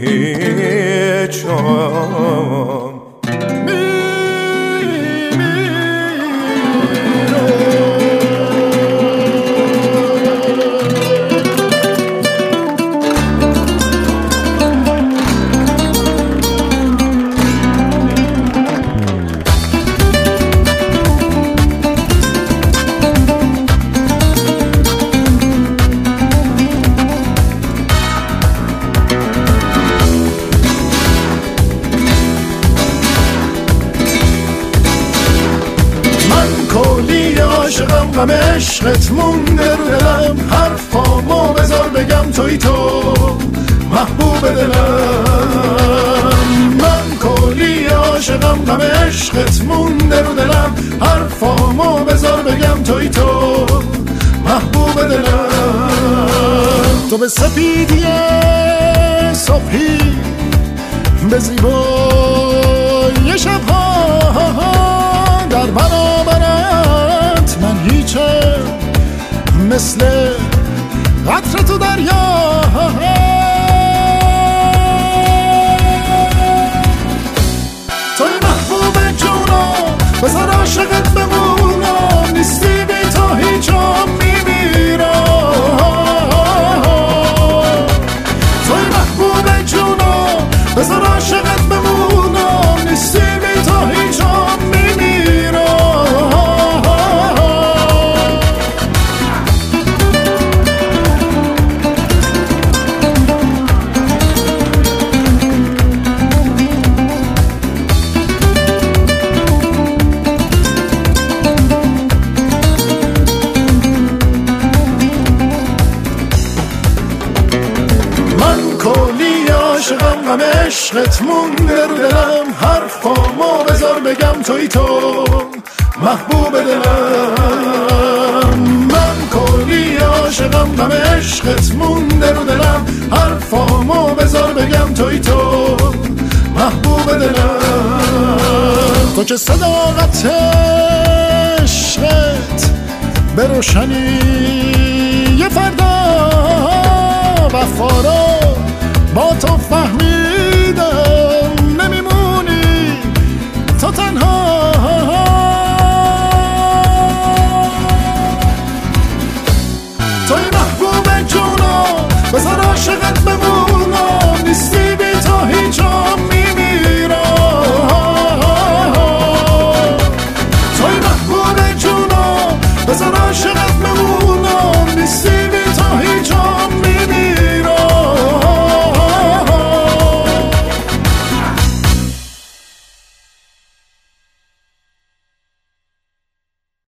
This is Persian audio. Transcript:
چون غم عشقت مونده رو دلم، حرفامو بذار بگم توی تو محبوب دلم. من کلی عاشقم، غم عشقت مونده رو دلم، حرفامو بذار بگم توی تو محبوب دلم. تو به سپیدی صبحی، به زیبای شبها، در برابرت من هیچم، مثل قطره تو دریا. توی محبوب جونم، بذار عاشقت بمونم، نیستی بی تو هیچم میمیرم. توی محبوب جونم، بذار عاشقت بمونم، نیستی بی تو هیچم میمیرم. غم عشقت مونده رو دلم، حرفامو بذار بگم توی تو محبوب دلم. من کلی عاشقم، غم عشقت مونده رو دلم، حرفامو بذار بگم توی تو محبوب دلم. تو که صداقت عشقت به روشنی یه فردا وفا رو با تو فهمی